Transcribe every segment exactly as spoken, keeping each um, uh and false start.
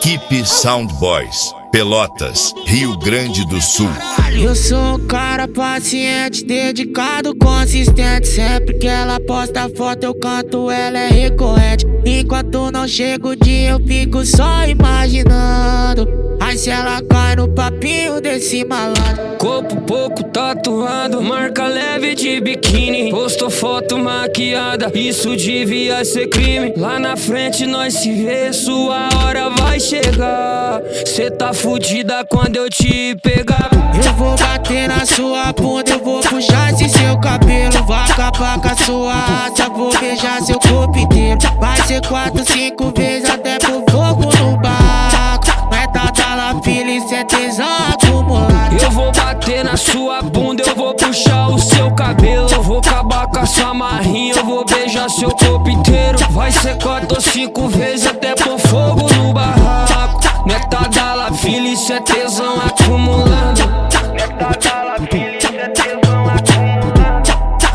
Equipe Sound Boys, Pelotas, Rio Grande do Sul. Eu sou um cara paciente, dedicado, consistente. Sempre que ela posta foto eu canto, ela é recorrente. Enquanto não chega o dia eu fico só imaginando. Aí se ela cai no papinho desse malandro. Corpo pouco tatuado, marca leve de biquíni. Postou foto maquiada, isso devia ser crime. Lá na frente nós se vê, sua hora vai chegar. Cê tá fudida quando eu te pegar. Eu vou bater na sua bunda, eu vou puxar esse seu cabelo. Vai acabar com a sua raça, vou beijar seu corpo inteiro. Vai ser quatro, cinco vezes até pro fogo no barco. Meta da la filha, isso é tesão acumulado. Eu vou bater na sua bunda, eu vou puxar o seu cabelo. Eu vou acabar com a sua marrinha, eu vou beijar seu corpo inteiro. Vai ser quatro ou cinco vezes até pôr fogo no barraco. Meta da la filha, isso é tesão acumulando. Meta da la filha, isso é tesão acumulando.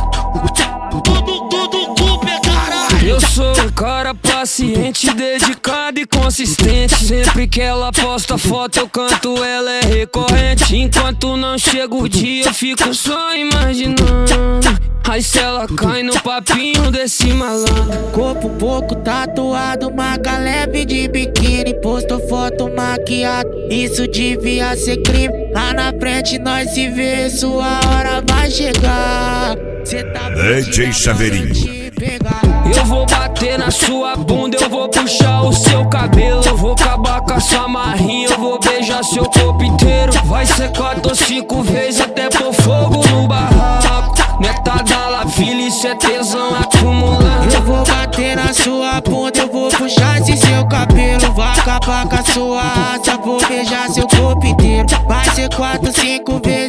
Tudo, tudo culpa é caralho. Eu sou um cara paciente, dedicado e consistente. Sempre que ela posta foto eu canto, ela é recorrente. Enquanto não chega o dia eu fico só imaginando. Aí se ela cai no papinho desse malandro. Corpo pouco tatuado, marca leve de biquíni. Postou foto maquiada, isso devia ser crime. Lá na frente nós se vê, sua hora vai chegar. Cê tá D J Chaveirinho. Eu vou bater na sua bunda, eu vou puxar o seu cabelo. Eu vou acabar com a sua marrinha, eu vou beijar seu corpo inteiro. Vai ser quatro ou cinco vezes até pôr fogo no barraco. Meta da la filha, isso é tesão acumulando. Eu vou bater na sua bunda, eu vou puxar esse seu cabelo. Vai acabar com a sua raça, vou beijar seu corpo inteiro. Vai ser quatro, cinco vezes